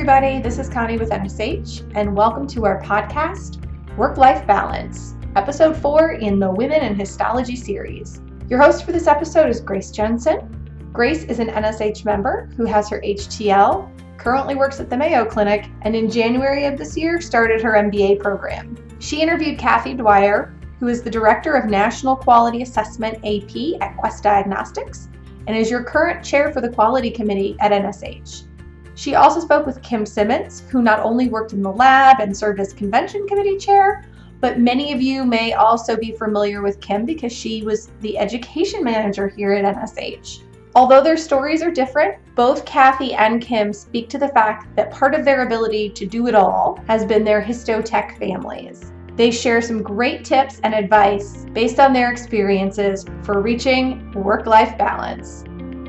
everybody. This is Connie with NSH, and welcome to our podcast, Work-Life Balance, Episode 4 in the Women in Histology series. Your host for this episode is Grace Jensen. Grace is an NSH member who has her HTL, currently works at the Mayo Clinic, and in January of this year started her MBA program. She interviewed Kathy Dwyer, who is the Director of National Quality Assessment AP at Quest Diagnostics, and is your current chair for the Quality Committee at NSH. She also spoke with Kim Simmons, who not only worked in the lab and served as Convention Committee Chair, but many of you may also be familiar with Kim because she was the Education Manager here at NSH. Although their stories are different, both Kathy and Kim speak to the fact that part of their ability to do it all has been their histotech families. They share some great tips and advice based on their experiences for reaching work-life balance.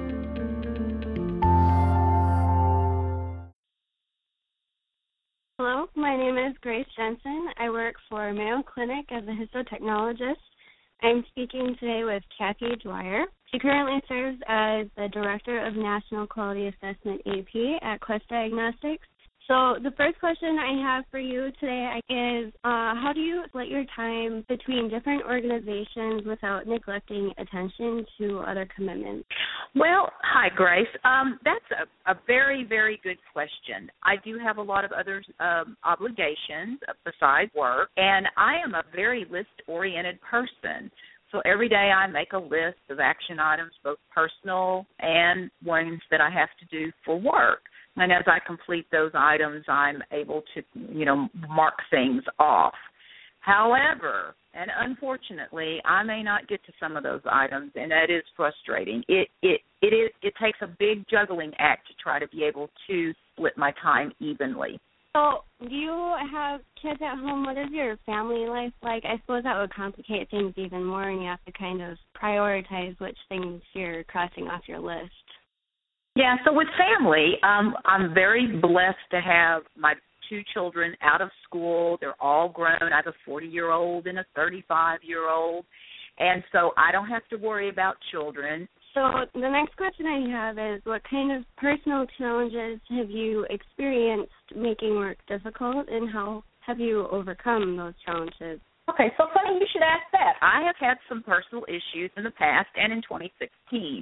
Hello, my name is Grace Jensen. I work for Mayo Clinic as a histotechnologist. I'm speaking today with Kathy Dwyer. She currently serves as the Director of National Quality Assessment AP at Quest Diagnostics. So the first question I have for you today is, how do you split your time between different organizations without neglecting attention to other commitments? Well, hi, Grace. That's a very, very good question. I do have a lot of other obligations besides work, and I am a very list-oriented person. So every day I make a list of action items, both personal and ones that I have to do for work. And as I complete those items, I'm able to, mark things off. However, and unfortunately, I may not get to some of those items, and that is frustrating. It takes a big juggling act to try to be able to split my time evenly. So, do you have kids at home? What is your family life like? I suppose that would complicate things even more, and you have to kind of prioritize which things you're crossing off your list. Yeah, so with family, I'm very blessed to have my two children out of school. They're all grown. I have a 40-year-old and a 35-year-old, and so I don't have to worry about children. So the next question I have is, what kind of personal challenges have you experienced making work difficult, and how have you overcome those challenges? Okay, so funny you should ask that. I have had some personal issues in the past and in 2016.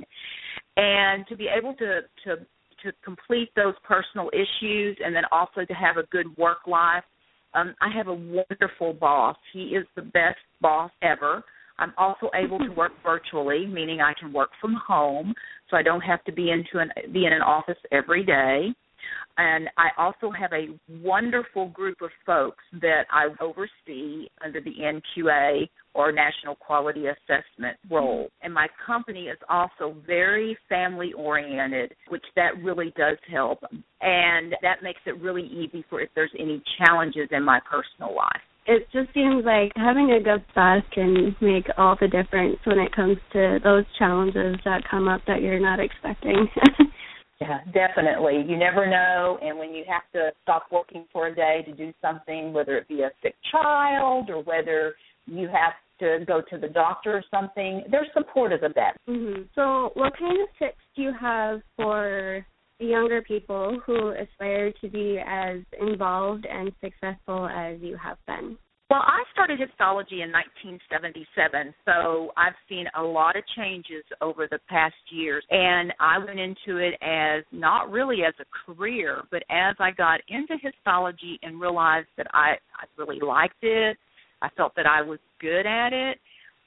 And to be able to complete those personal issues and then also to have a good work life, I have a wonderful boss. He is the best boss ever. I'm also able to work virtually, meaning I can work from home, so I don't have to be in an office every day. And I also have a wonderful group of folks that I oversee under the NQA or National Quality Assessment role. And my company is also very family-oriented, which that really does help. And that makes it really easy for if there's any challenges in my personal life. It just seems like having a good boss can make all the difference when it comes to those challenges that come up that you're not expecting. Yeah, definitely. You never know, and when you have to stop working for a day to do something, whether it be a sick child or whether you have to go to the doctor or something, they're supportive of that. Mm-hmm. So what kind of tips do you have for the younger people who aspire to be as involved and successful as you have been? Well, I started histology in 1977, so I've seen a lot of changes over the past years, and I went into it as not really as a career, but as I got into histology and realized that I really liked it, I felt that I was good at it,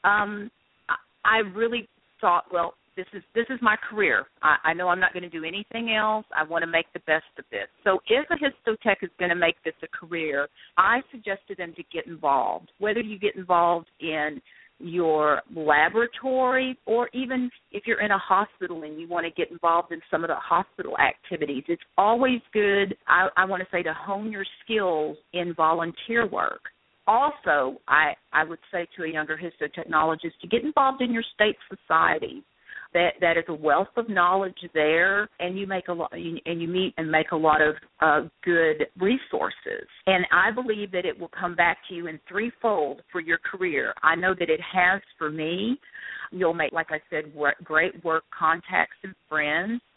I really thought, well, this is my career. I know I'm not going to do anything else. I want to make the best of this. So if a histotech is going to make this a career, I suggested them to get involved, whether you get involved in your laboratory or even if you're in a hospital and you want to get involved in some of the hospital activities. It's always good, I want to say, to hone your skills in volunteer work. Also, I would say to a younger histotechnologist to get involved in your state society. That is a wealth of knowledge there, and you make a lot, and you meet and make a lot of good resources. And I believe that it will come back to you in threefold for your career. I know that it has for me. You'll make, like I said, great work contacts and friends.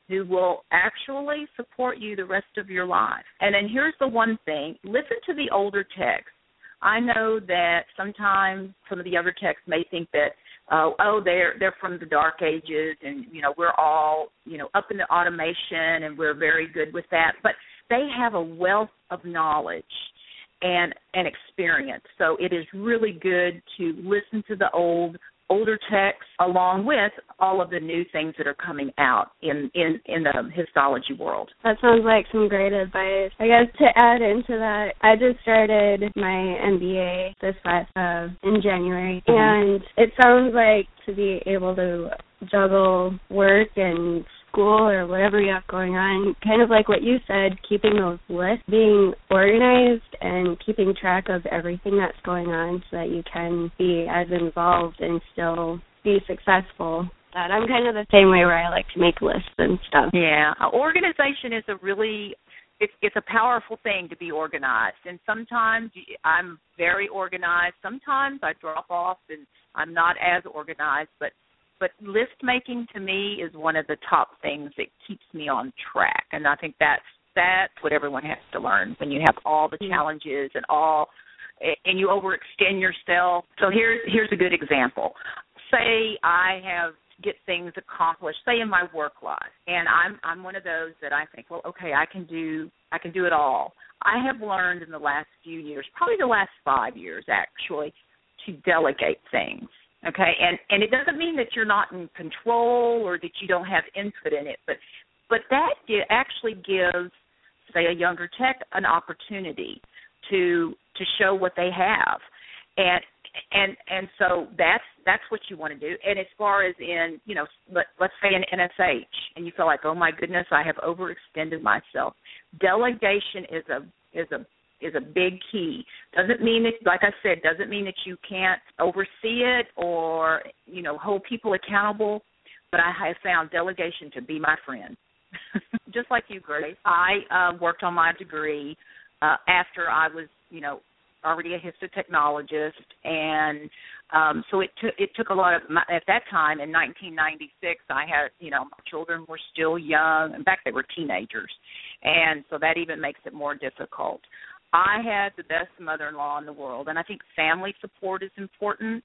who will actually support you the rest of your life. And then here's the one thing, listen to the older techs. I know that sometimes some of the younger techs may think that, they're from the dark ages and, we're all, up in the automation and we're very good with that. But they have a wealth of knowledge and experience. So it is really good to listen to the older techs along with all of the new things that are coming out in the histology world. That sounds like some great advice. I guess to add into that, I just started my MBA in January, and it sounds like to be able to juggle work and school or whatever you have going on, kind of like what you said, keeping those lists, being organized and keeping track of everything that's going on so that you can be as involved and still be successful. That I'm kind of the same way where I like to make lists and stuff. Yeah, organization is it's a powerful thing to be organized. And sometimes I'm very organized. Sometimes I drop off and I'm not as organized, but list making to me is one of the top things that keeps me on track. And I think that's what everyone has to learn when you have all the challenges and you overextend yourself. So here's a good example. Say I have to get things accomplished, say in my work life, and I'm one of those that I think, well, okay, I can do it all. I have learned in the last few years, probably the last 5 years actually, to delegate things. Okay, and it doesn't mean that you're not in control or that you don't have input in it, but that actually gives, say, a younger tech an opportunity to show what they have, and so that's what you want to do. And as far as in, let's say an NSH, and you feel like, oh my goodness, I have overextended myself. Delegation is a big key. Doesn't mean that, like I said, doesn't mean that you can't oversee it or, hold people accountable, but I have found delegation to be my friend. Just like you, Grace. I worked on my degree after I was, already a histotechnologist, and so it took a lot of, at that time in 1996, I had, my children were still young. In fact, they were teenagers, and so that even makes it more difficult. I had the best mother-in-law in the world, and I think family support is important.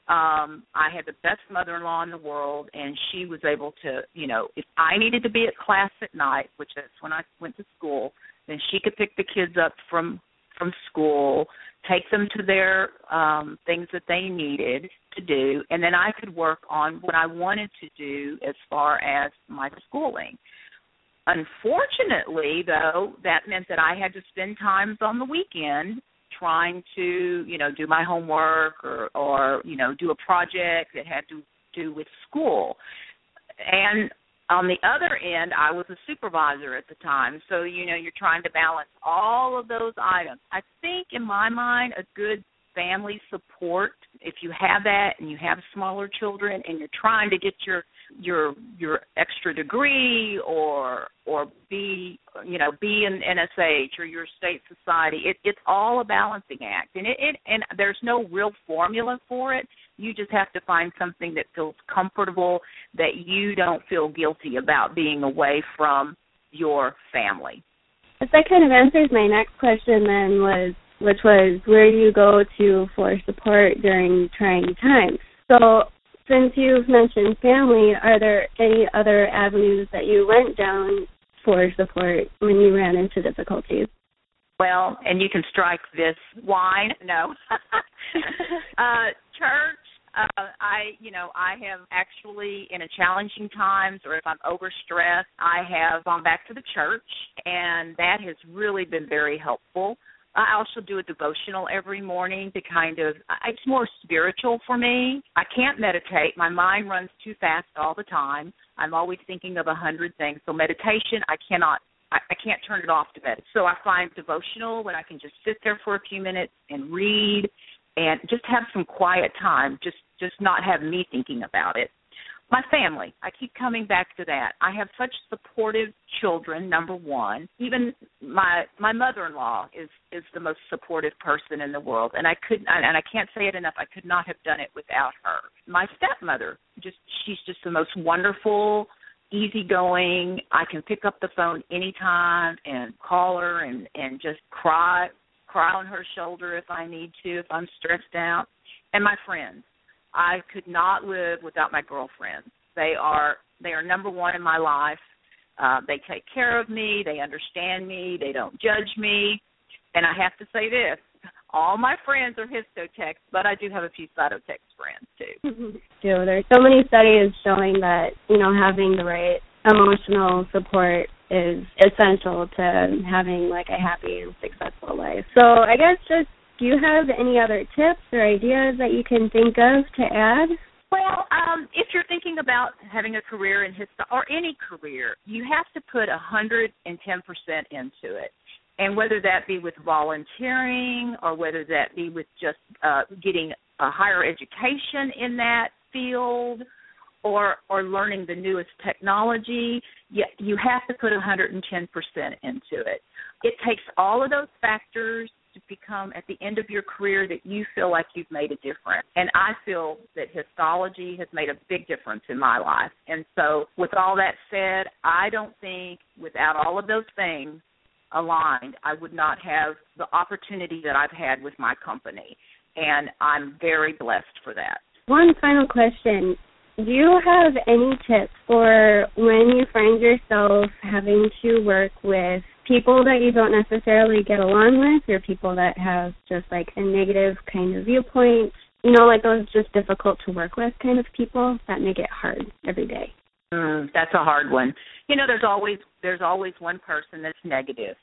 I had the best mother-in-law in the world, and she was able to, if I needed to be at class at night, which is when I went to school, then she could pick the kids up from school, take them to their things that they needed to do, and then I could work on what I wanted to do as far as my schooling. Unfortunately, though, that meant that I had to spend times on the weekend trying to, do my homework or do a project that had to do with school. And on the other end, I was a supervisor at the time. So, you're trying to balance all of those items. I think, in my mind, a good family support, if you have that and you have smaller children and you're trying to get your extra degree or be in NSH or your state society, it's all a balancing act, and and there's no real formula for it. You just have to find something that feels comfortable, that you don't feel guilty about being away from your family. That kind of answers my next question then, which was where do you go to for support during trying times? So since you've mentioned family, are there any other avenues that you went down for support when you ran into difficulties? Well, and you can strike this wine. No. Church. I have actually, in a challenging times or if I'm overstressed, I have gone back to the church, and that has really been very helpful. I also do a devotional every morning to it's more spiritual for me. I can't meditate. My mind runs too fast all the time. I'm always thinking of 100 things. So meditation, I can't turn it off to bed. So I find devotional when I can just sit there for a few minutes and read and just have some quiet time, just not have me thinking about it. My family, I keep coming back to that. I have such supportive children, number one. Even my mother-in-law is the most supportive person in the world, and I can't say it enough, I could not have done it without her. My stepmother, she's just the most wonderful easygoing. I can pick up the phone anytime and call her and just cry on her shoulder if I need to, if I'm stressed out. And my friends. I could not live without my girlfriends. They are number one in my life. They take care of me. They understand me. They don't judge me. And I have to say this. All my friends are histotechs, but I do have a few cytotechs friends, too. There's so many studies showing that, having the right emotional support is essential to having, like, a happy and successful life. So I guess do you have any other tips or ideas that you can think of to add? Well, if you're thinking about having a career in or any career, you have to put 110% into it. And whether that be with volunteering or whether that be with just getting a higher education in that field or learning the newest technology, you have to put 110% into it. It takes all of those factors to become, at the end of your career, that you feel like you've made a difference. And I feel that histology has made a big difference in my life. And so with all that said, I don't think without all of those things aligned, I would not have the opportunity that I've had with my company. And I'm very blessed for that. One final question. Do you have any tips for when you find yourself having to work with people that you don't necessarily get along with, or people that have just like a negative kind of viewpoint, like those just difficult to work with kind of people that make it hard every day? That's a hard one. There's always one person that's negative,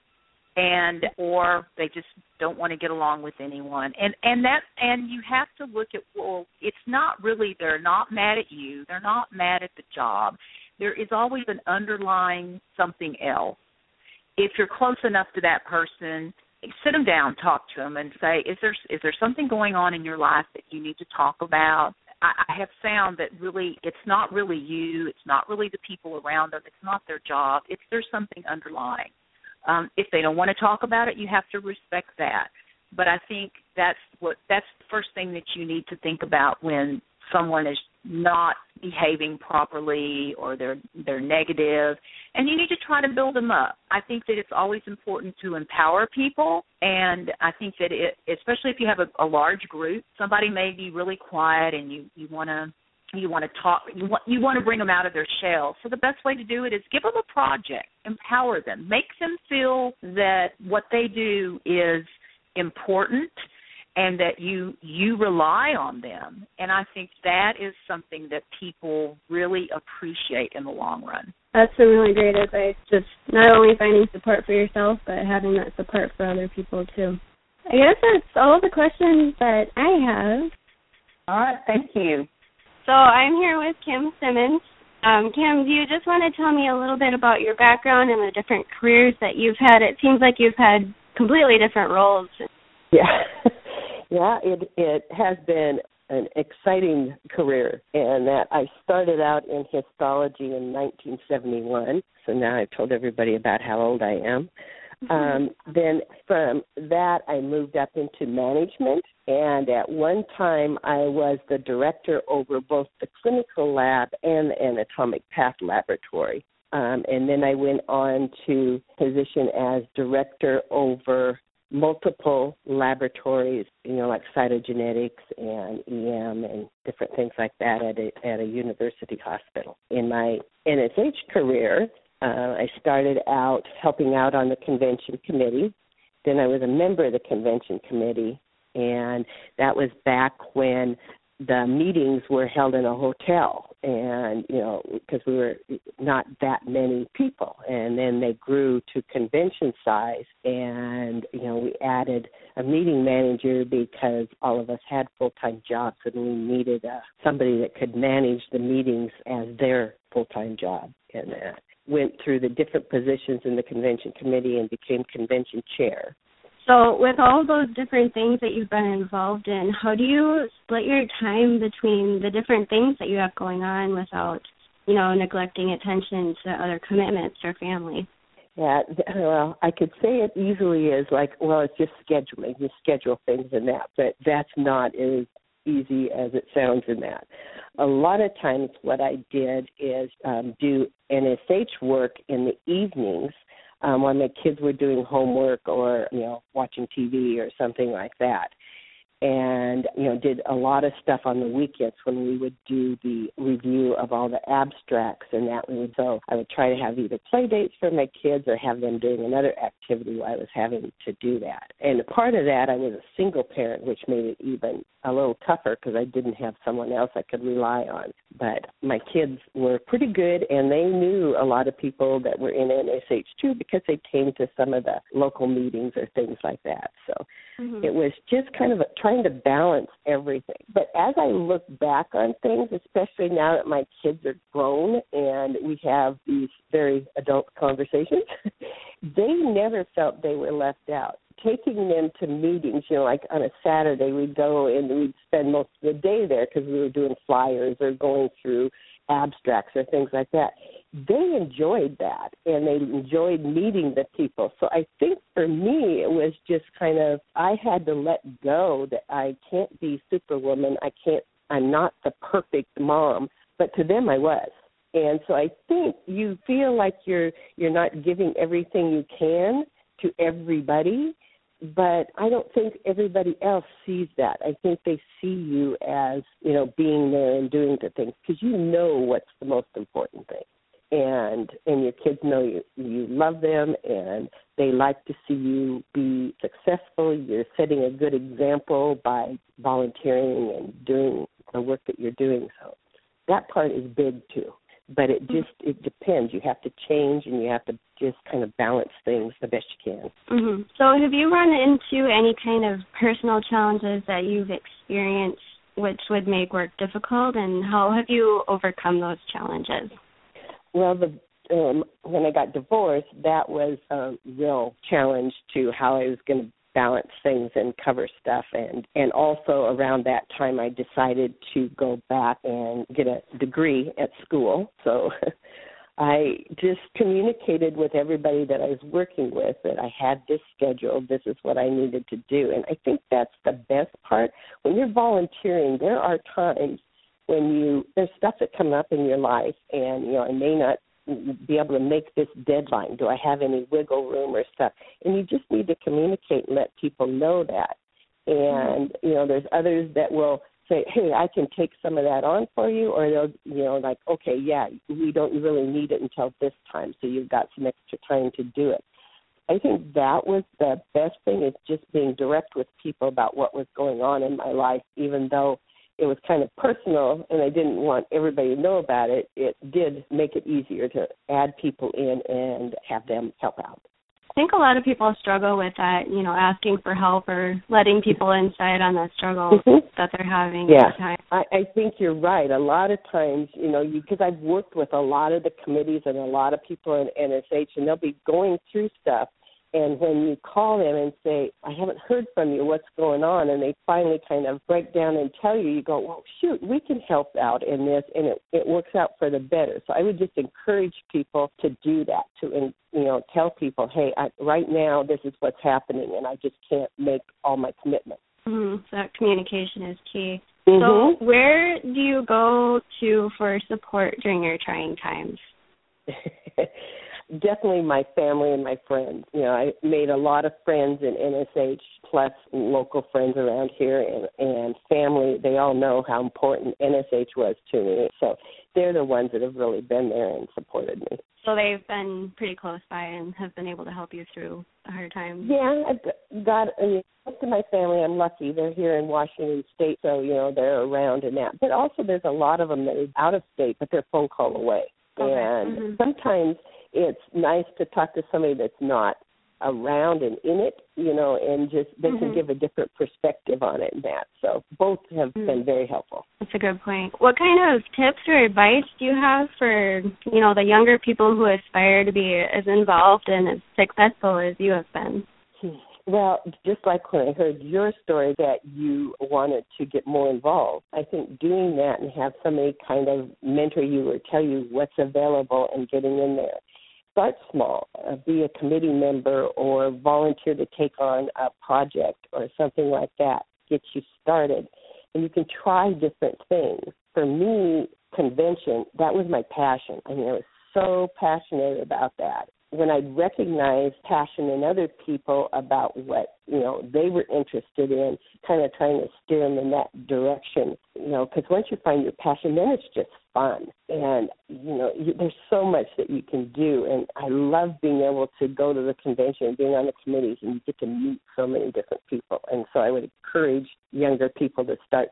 or they just don't want to get along with anyone, and you have to look at, well, it's not really, they're not mad at you, they're not mad at the job. There is always an underlying something else. If you're close enough to that person, sit them down, talk to them, and say, is there something going on in your life that you need to talk about? I have found that really it's not really you, it's not really the people around them, it's not their job, there's something underlying. If they don't want to talk about it, you have to respect that. But I think that's the first thing that you need to think about when someone is not behaving properly or they're negative, and you need to try to build them up. I think that it's always important to empower people, and I think that especially if you have a large group, somebody may be really quiet and you want to talk, you want to bring them out of their shell. So the best way to do it is give them a project, empower them, make them feel that what they do is important and that you rely on them. And I think that is something that people really appreciate in the long run. That's some really great advice, just not only finding support for yourself, but having that support for other people, too. I guess that's all the questions that I have. All right, thank you. So I'm here with Kim Simmons. Kim, do you just want to tell me a little bit about your background and the different careers that you've had? It seems like you've had completely different roles. Yeah, it has been an exciting career, and that I started out in histology in 1971, so now I've told everybody about how old I am. Then from that, I moved up into management, and at one time I was the director over both the clinical lab and the anatomic path laboratory. And then I went on to position as director over multiple laboratories, like cytogenetics and EM and different things like that at a university hospital. In my NSH career, I started out helping out on the convention committee. Then I was a member of the convention committee, and that was back when the meetings were held in a hotel, and, because we were not that many people. And then they grew to convention size, and, we added a meeting manager because all of us had full-time jobs, and we needed somebody that could manage the meetings as their full-time job. And went through the different positions in the convention committee and became convention chair. So with all those different things that you've been involved in, how do you split your time between the different things that you have going on without, neglecting attention to other commitments or family? Yeah, well, I could say it easily as it's just scheduling. You schedule things and that, but that's not as easy as it sounds in that. A lot of times what I did is do NSH work in the evenings when my kids were doing homework or, watching TV or something like that. And, did a lot of stuff on the weekends when we would do the review of all the abstracts and that. So I would try to have either play dates for my kids or have them doing another activity while I was having to do that. And part of that, I was a single parent, which made it even a little tougher because I didn't have someone else I could rely on. But my kids were pretty good, and they knew a lot of people that were in NSH too because they came to some of the local meetings or things like that. So it was just kind of trying to balance everything. But as I look back on things, especially now that my kids are grown and we have these very adult conversations, they never felt they were left out. Taking them to meetings, like on a Saturday, we'd go and we'd spend most of the day there because we were doing flyers or going through abstracts or things like that. They enjoyed that, and they enjoyed meeting the people. So I think for me, it was just kind of, I had to let go that I can't be Superwoman. I'm not the perfect mom, but to them I was. And so I think you feel like you're not giving everything you can to everybody, but I don't think everybody else sees that. I think they see you as, being there and doing the things because you know what's the most important thing. And your kids know you love them and they like to see you be successful. You're setting a good example by volunteering and doing the work that you're doing. So that part is big too. But it depends. You have to change and you have to just kind of balance things the best you can. Mm-hmm. So have you run into any kind of personal challenges that you've experienced which would make work difficult, and how have you overcome those challenges? Well, when I got divorced, that was a real challenge to how I was going to balance things and cover stuff. And also around that time, I decided to go back and get a degree at school. So I just communicated with everybody that I was working with that I had this schedule. This is what I needed to do. And I think that's the best part. When you're volunteering, there are times when there's stuff that come up in your life and, I may not be able to make this deadline. Do I have any wiggle room or stuff? And you just need to communicate and let people know that. And, there's others that will say, hey, I can take some of that on for you, or they'll, like, okay, yeah, we don't really need it until this time, so you've got some extra time to do it. I think that was the best thing, is just being direct with people about what was going on in my life, even though it was kind of personal and I didn't want everybody to know about it. It did make it easier to add people in and have them help out. I think a lot of people struggle with that, asking for help or letting people inside on the struggle that they're having at the time. I think you're right. A lot of times, because I've worked with a lot of the committees and a lot of people in NSH, and they'll be going through stuff. And when you call them and say, I haven't heard from you, what's going on, and they finally kind of break down and tell you, you go, well, shoot, we can help out in this, and it works out for the better. So I would just encourage people to do that, to tell people, hey, right now this is what's happening, and I just can't make all my commitments. Mm-hmm. So that communication is key. Mm-hmm. So where do you go to for support during your trying times? Definitely my family and my friends. I made a lot of friends in NSH, plus local friends around here and family. They all know how important NSH was to me. So they're the ones that have really been there and supported me. So they've been pretty close by and have been able to help you through the hard times. Yeah, I've got most of my family, I'm lucky. They're here in Washington State, so, they're around and that. But also there's a lot of them that are out of state, but they're a phone call away. Okay. And sometimes it's nice to talk to somebody that's not around and in it, and just they can give a different perspective on it and that. So both have been very helpful. That's a good point. What kind of tips or advice do you have for, the younger people who aspire to be as involved and as successful as you have been? Well, just like when I heard your story that you wanted to get more involved, I think doing that and have somebody kind of mentor you or tell you what's available and getting in there. Start small. Be a committee member or volunteer to take on a project or something like that. Get you started. and you can try different things. For me, convention, that was my passion. I mean, I was so passionate about that. When I recognized passion in other people about what, they were interested in, kind of trying to steer them in that direction, because once you find your passion, then it's just fun. And, there's so much that you can do. And I love being able to go to the convention and being on the committees, and you get to meet so many different people. And so I would encourage younger people to start,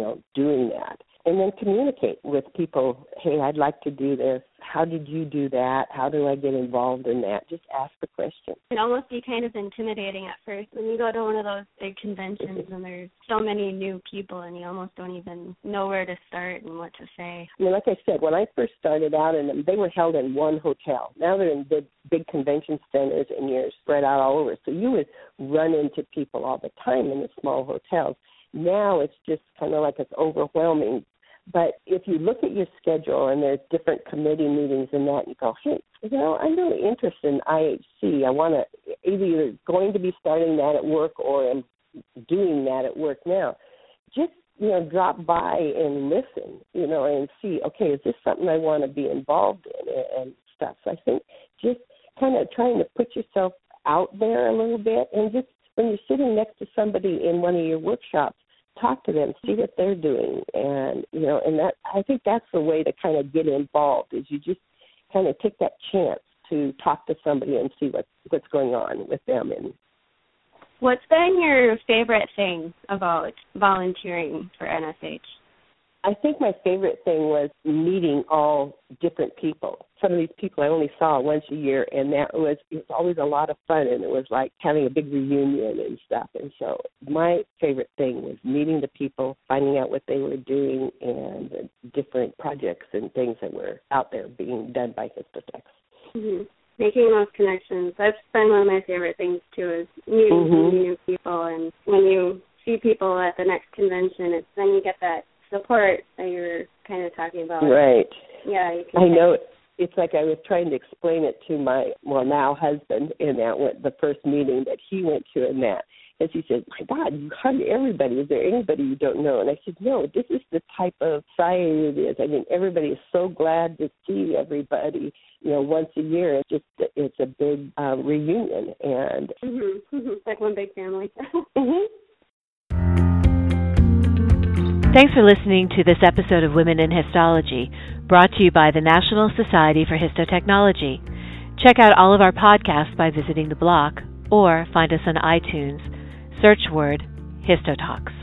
doing that. And then communicate with people, hey, I'd like to do this. How did you do that? How do I get involved in that? Just ask the question. It can almost be kind of intimidating at first when you go to one of those big conventions and there's so many new people and you almost don't even know where to start and what to say. Like I said, when I first started out in them, they were held in one hotel. Now they're in big convention centers and you're spread out all over. So you would run into people all the time in the small hotels. Now it's just kind of like it's overwhelming. But if you look at your schedule and there's different committee meetings and that, you go, hey, I'm really interested in IHC. I want to either going to be starting that at work or I'm doing that at work now. Just, drop by and listen, and see, okay, is this something I want to be involved in and stuff. So I think just kind of trying to put yourself out there a little bit, and just when you're sitting next to somebody in one of your workshops, talk to them, see what they're doing, and and that, I think that's the way to kind of get involved, is you just kind of take that chance to talk to somebody and see what's going on with them. And what's been your favorite thing about volunteering for NSH? I think my favorite thing was meeting all different people. Some of these people I only saw once a year, and it was always a lot of fun, and it was like having a big reunion and stuff. And so my favorite thing was meeting the people, finding out what they were doing, and the different projects and things that were out there being done by Histotex. Mm-hmm. Making those connections. That's been one of my favorite things, too, is meeting new people. And when you see people at the next convention, then you get that support that you're kind of talking about. Right. Yeah. I know. It's like I was trying to explain it to my, now husband in the first meeting that he went to in that. And he said, my God, you hug everybody. Is there anybody you don't know? And I said, no, this is the type of society it is. I mean, everybody is so glad to see everybody, once a year. It's a big reunion. And it's like one big family. Thanks for listening to this episode of Women in Histology, brought to you by the National Society for Histotechnology. Check out all of our podcasts by visiting the blog or find us on iTunes. Search word HistoTalks.